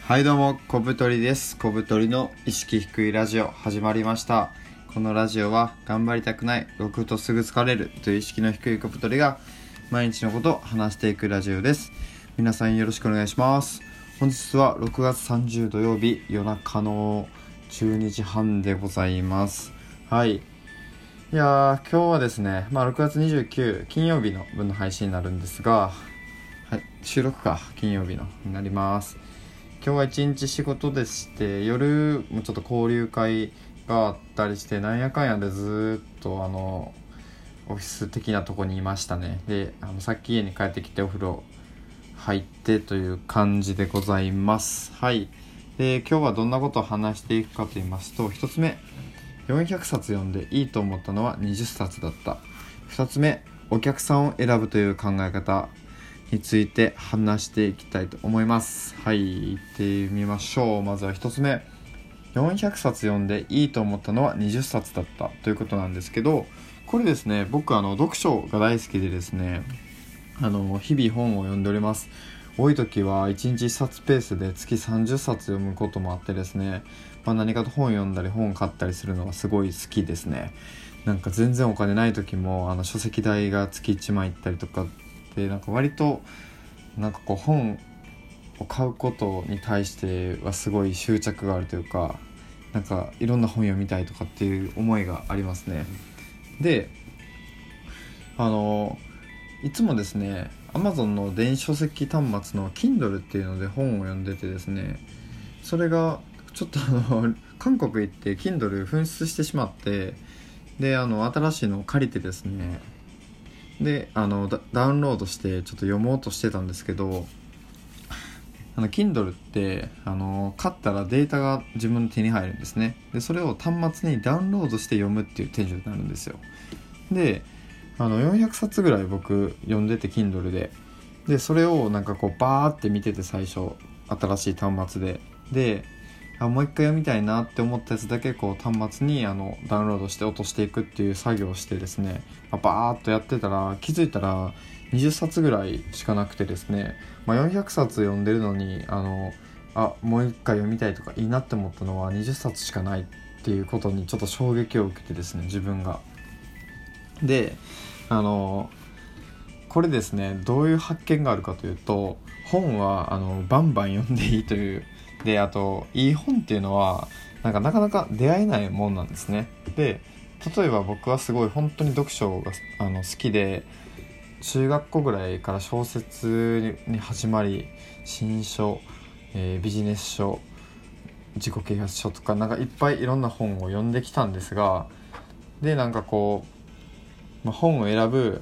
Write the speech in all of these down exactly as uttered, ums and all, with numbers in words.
はいどうも、小太りです。小太りの意識低いラジオ始まりました。このラジオは頑張りたくない、動くとすぐ疲れるという意識の低い小太りが毎日のことを話していくラジオです。皆さんよろしくお願いします。本日はろくがつさんじゅう土曜日夜中のじゅうにじはんでございます。はい。いやー、今日はですね、まあろくがつにじゅうくにち金曜日の分の配信になるんですが、はい、収録か金曜日のになります。今日は一日仕事でして、夜もちょっと交流会があったりして、なんやかんやでずっとあのオフィス的なとこにいましたね。で、あのさっき家に帰ってきてお風呂入ってという感じでございます。はい。で、今日はどんなことを話していくかと言いますと、一つ目、よんひゃくさつ読んでいいと思ったのはにじゅっさつだった。二つ目、お客さんを選ぶという考え方について話していきたいと思います。はい、行ってみましょう。まずは一つ目、よんひゃくさつ読んでいいと思ったのはにじゅっさつだったということなんですけど、これですね、僕あの読書が大好きでですね、あの日々本を読んでおります。多い時はいちにちいっさつペースで月さんじゅっさつ読むこともあってですね、まあ、何かと本読んだり本買ったりするのがすごい好きですね。なんか全然お金ない時もあの書籍代が月いちまんいったりとかで、なんか割となんかこう本を買うことに対してはすごい執着があるというか、なんかいろんな本読みたいとかっていう思いがありますね。で、あのいつもですね Amazon の電子書籍端末の Kindle っていうので本を読んでてですね、それがちょっとあの韓国行って Kindle 紛失してしまって、であの新しいのを借りてですね、であの ダ, ダウンロードしてちょっと読もうとしてたんですけど、あの Kindle ってあの買ったらデータが自分の手に入るんですね。でそれを端末にダウンロードして読むっていう手順になるんですよ。であのよんひゃくさつぐらい僕読んでて Kindle で、でそれをなんかこうバーって見てて、最初新しい端末でであもう一回読みたいなって思ったやつだけこう端末にあのダウンロードして落としていくっていう作業をしてですね、バーっとやってたら気づいたらにじゅっさつぐらいしかなくてですね、まあ、よんひゃくさつ読んでるのにあのあもう一回読みたいとかいいなって思ったのはにじゅっさつしかないっていうことにちょっと衝撃を受けてですね、自分が。であのこれですね、どういう発見があるかというと、本はあのバンバン読んでいいというで、あといい本っていうのはなんかなかなか出会えないもんなんですね。で例えば僕はすごい本当に読書があの好きで、中学校ぐらいから小説に始まり、新書、えー、ビジネス書、自己啓発書とかなんかいっぱいいろんな本を読んできたんですが、でなんかこう、まあ、本を選ぶ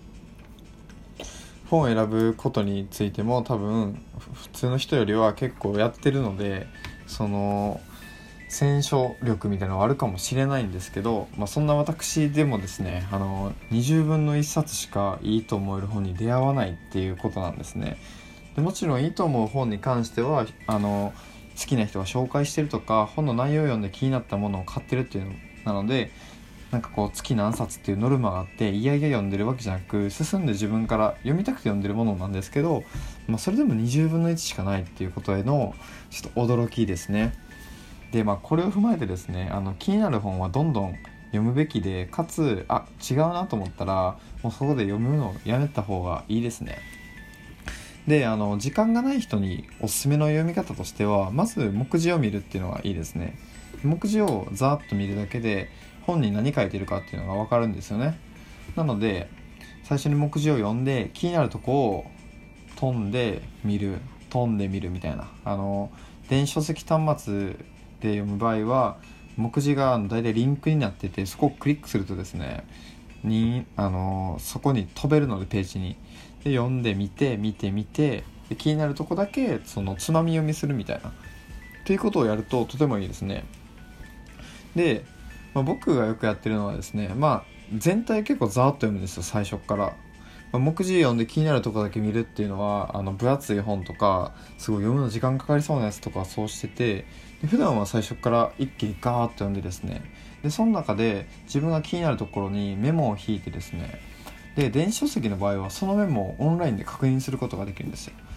本を選ぶことについても多分普通の人よりは結構やってるので、その選書力みたいなのはあるかもしれないんですけど、まあ、そんな私でもですね、あのにじゅうぶんのいっさつしかいいと思える本に出会わないっていうことなんですね。でもちろんいいと思う本に関してはあの好きな人が紹介してるとか、本の内容を読んで気になったものを買ってるっていうのなので、なんかこう月何冊っていうノルマがあっていやいや読んでるわけじゃなく、進んで自分から読みたくて読んでるものなんですけど、まあ、それでもにじゅうぶんのいちしかないっていうことへのちょっと驚きですね。でまあこれを踏まえてですね、あの気になる本はどんどん読むべきで、かつあ違うなと思ったらもうそこで読むのをやめた方がいいですね。であの時間がない人におすすめの読み方としては、まず目次を見るっていうのがいいですね。目次をざーっと見るだけで本に何書いてるかっていうのが分かるんですよね。なので最初に目次を読んで気になるとこを飛んで見る飛んでみるみたいな、あの電子書籍端末で読む場合は目次がだいたいリンクになってて、そこをクリックするとですねにあのそこに飛べるのでページにで読んでみて見てみて、で気になるとこだけそのつまみ読みするみたいなっていうことをやるととてもいいですね。で、まあ、僕がよくやってるのはですね、まあ全体結構ざーっと読むんですよ、最初から。まあ、目次読んで気になるとこだけ見るっていうのは、あの分厚い本とかすごい読むの時間かかりそうなやつとかはそうしてて、で普段は最初から一気にガーッと読んでですね、でその中で自分が気になるところにメモを引いてですね、で電子書籍の場合はそのメモをオンラインで確認することができるんですよ。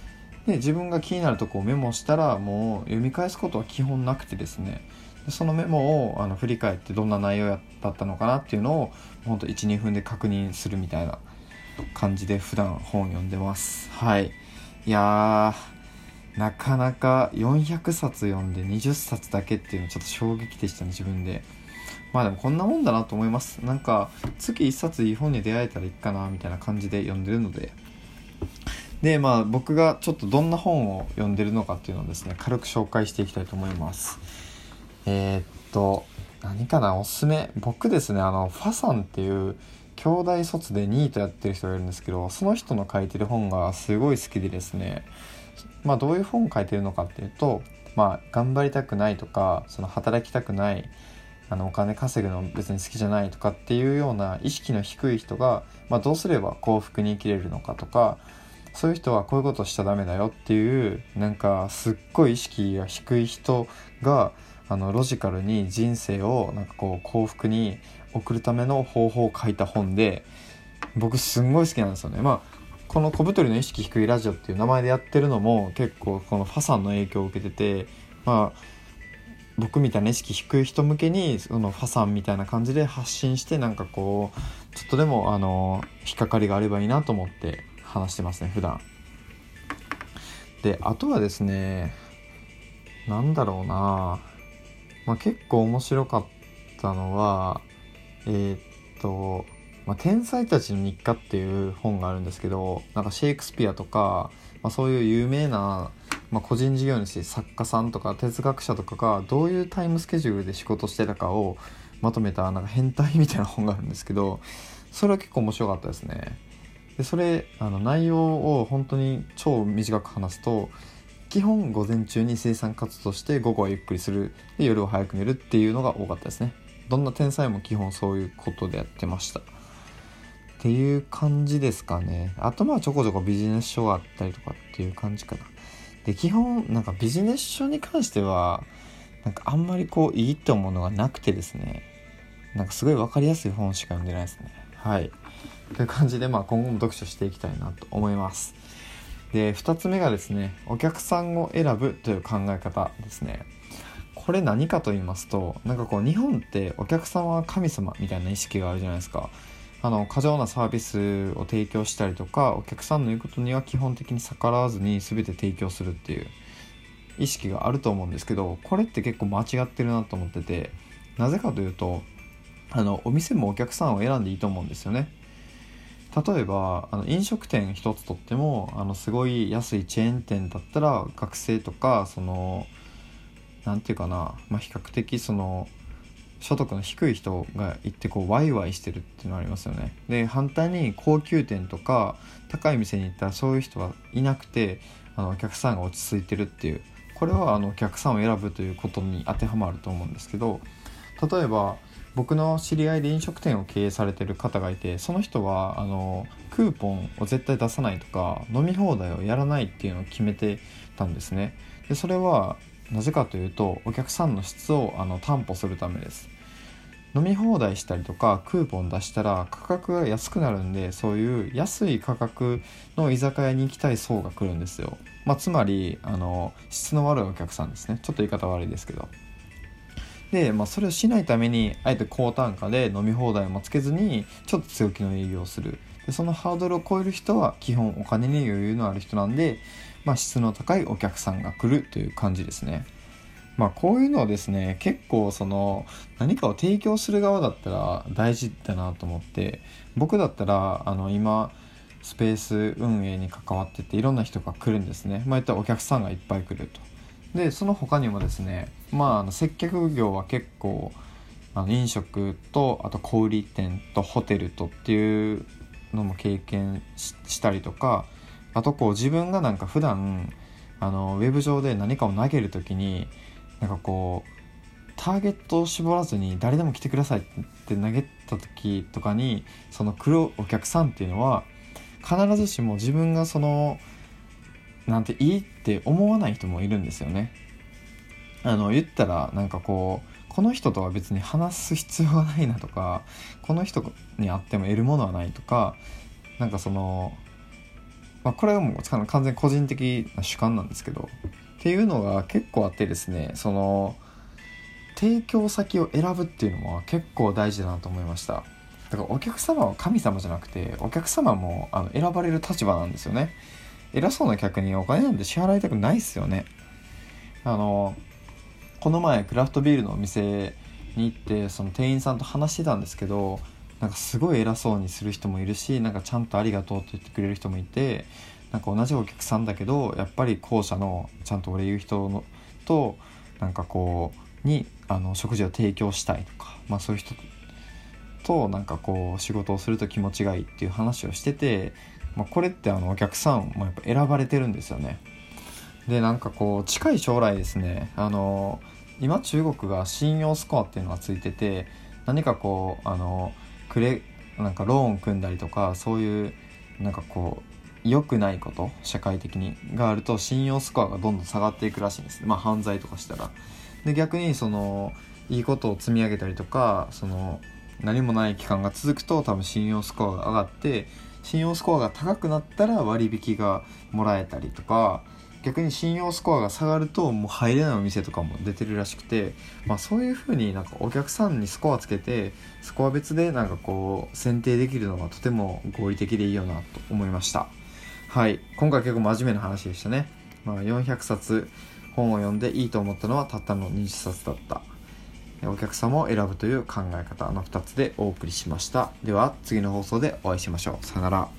で自分が気になるとこをメモしたらもう読み返すことは基本なくてですね、でそのメモをあの振り返ってどんな内容だったのかなっていうのをほんと いちにふんで確認するみたいな感じで普段本読んでます。はい。いやーなかなかよんひゃくさつ読んでにじゅっさつだけっていうのちょっと衝撃でしたね、自分で。まあでもこんなもんだなと思います。なんか月いっさついい本に出会えたらいいかなみたいな感じで読んでるので、でまあ僕がちょっとどんな本を読んでるのかっていうのをですね、軽く紹介していきたいと思います。えー、っと何かな、おすすめ。僕ですね、あのファさんっていう京大卒でニートやってる人がいるんですけど、その人の書いてる本がすごい好きでですね、まあどういう本を書いてるのかっていうと、まあ頑張りたくないとか、その働きたくない、あのお金稼ぐの別に好きじゃないとかっていうような意識の低い人が、まあ、どうすれば幸福に生きれるのかとか、そういう人はこういうことしちゃダメだよっていう、なんかすっごい意識が低い人があのロジカルに人生をなんかこう幸福に送るための方法を書いた本で、僕すんごい好きなんですよね。まあこの小太りの意識低いラジオっていう名前でやってるのも結構このファさんの影響を受けてて、まあ僕みたいな意識低い人向けにそのファさんみたいな感じで発信して、なんかこうちょっとでもあの引っかかりがあればいいなと思って話してますね、普段。であとはですね、なんだろうな、まあ、結構面白かったのはえー、っと、まあ、天才たちの日課っていう本があるんですけど、なんかシェイクスピアとか、まあ、そういう有名な、まあ、個人事業主、作家さんとか哲学者とかがどういうタイムスケジュールで仕事してたかをまとめたなんか変態みたいな本があるんですけど、それは結構面白かったですね。でそれあの内容を本当に超短く話すと、基本午前中に生産活動して午後はゆっくりする、で夜は早く寝るっていうのが多かったですね。どんな天才も基本そういうことでやってましたっていう感じですかね。あとまあちょこちょこビジネス書があったりとかっていう感じかな。で基本なんかビジネス書に関してはなんかあんまりこういいって思うのがなくてですね、なんかすごい分かりやすい本しか読んでないですね。はいという感じで、まあ今後も読書していきたいなと思います。でふたつめがですね、お客さんを選ぶという考え方ですね。これ何かと言いますと、なんかこう日本ってお客様は神様みたいな意識があるじゃないですか。あの過剰なサービスを提供したりとか、お客さんの言うことには基本的に逆らわずに全て提供するっていう意識があると思うんですけど、これって結構間違ってるなと思ってて、なぜかというと、あのお店もお客さんを選んでいいと思うんですよね。例えばあの飲食店一つとっても、あのすごい安いチェーン店だったら学生とかそのなんていうかな、まあ、比較的その所得の低い人が行ってこうワイワイしてるっていうのがありますよね。で反対に高級店とか高い店に行ったらそういう人はいなくて、あのお客さんが落ち着いてるっていう、これはあのお客さんを選ぶということに当てはまると思うんですけど、例えば僕の知り合いで飲食店を経営されてる方がいて、その人はあのクーポンを絶対出さないとか飲み放題をやらないっていうのを決めてたんですね。でそれはなぜかというと、お客さんの質をあの担保するためです。飲み放題したりとかクーポン出したら価格が安くなるんで、そういう安い価格の居酒屋に行きたい層が来るんですよ。まあ、つまりあの質の悪いお客さんですね。ちょっと言い方悪いですけど。で、まあ、それをしないためにあえて高単価で飲み放題もつけずにちょっと強気の営業をする。でそのハードルを超える人は基本お金に余裕のある人なんで、まあ、質の高いお客さんが来るという感じですね。まあこういうのをですね、結構その何かを提供する側だったら大事だなと思って、僕だったらあの今スペース運営に関わってていろんな人が来るんですね。まあいったらお客さんがいっぱい来ると。でその他にもですね、まああの接客業は結構あの飲食とあと小売店とホテルとっていうのも経験 し, したりとか、あとこう自分がなんか普段あのウェブ上で何かを投げるときになんかこうターゲットを絞らずに誰でも来てくださいって投げた時とかに、その来るお客さんっていうのは必ずしも自分がそのなんていいって思わない人もいるんですよね。あの言ったらなんかこうこの人とは別に話す必要がないなとか、この人に会っても得るものはないとか、なんかそのまあ、これはもう完全個人的な主観なんですけど、っていうのが結構あってですね、その提供先を選ぶっていうのは結構大事だなと思いました。だからお客様は神様じゃなくて、お客様もあの選ばれる立場なんですよね。偉そうな客にお金なんて支払いたくないっすよね。あのこの前クラフトビールのお店に行ってその店員さんと話してたんですけど、なんかすごい偉そうにする人もいるし、なんかちゃんとありがとうって言ってくれる人もいて、なんか同じお客さんだけどやっぱり後者のちゃんと俺言う人のとなんかこうにあの食事を提供したいとか、まあそういう人となんかこう仕事をすると気持ちがいいっていう話をしてて、まあ、これってあのお客さんもやっぱ選ばれてるんですよね。でなんかこう近い将来ですね、あの今中国が信用スコアっていうのがついてて、何かこうあのクレなんかローン組んだりとか、そういうなんかこう良くないこと社会的にがあると信用スコアがどんどん下がっていくらしいんですね。まあ犯罪とかしたら。で逆にそのいいことを積み上げたりとか、その何もない期間が続くと多分信用スコアが上がって、信用スコアが高くなったら割引がもらえたりとか、逆に信用スコアが下がるともう入れないお店とかも出てるらしくて、まあ、そういう風になんかお客さんにスコアつけてスコア別でなんかこう選定できるのがとても合理的でいいよなと思いました。はい、今回結構真面目な話でしたね。まあ、よんひゃくさつ本を読んでいいと思ったのはたったのにじゅっさつだった。お客様を選ぶという考え方のふたつでお送りしました。では次の放送でお会いしましょう。さよなら。